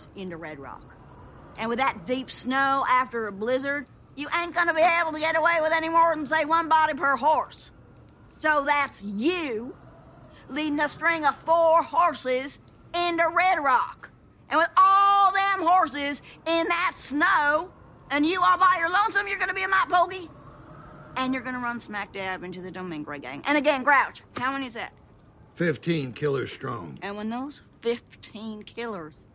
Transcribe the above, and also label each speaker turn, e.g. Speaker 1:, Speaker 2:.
Speaker 1: killers into Red Rock. And with that deep snow after a blizzard, you ain't gonna be able to get away with any more than, say, 1 body per horse. So that's you leading a string of 4 horses into Red Rock. And with all them horses in that snow, and you all by your lonesome, you're gonna be a Mike Pokey. And you're gonna run smack dab into the Domingre gang. And again, Grouch, how many is that?
Speaker 2: 15 killers strong.
Speaker 1: And when those 15 killers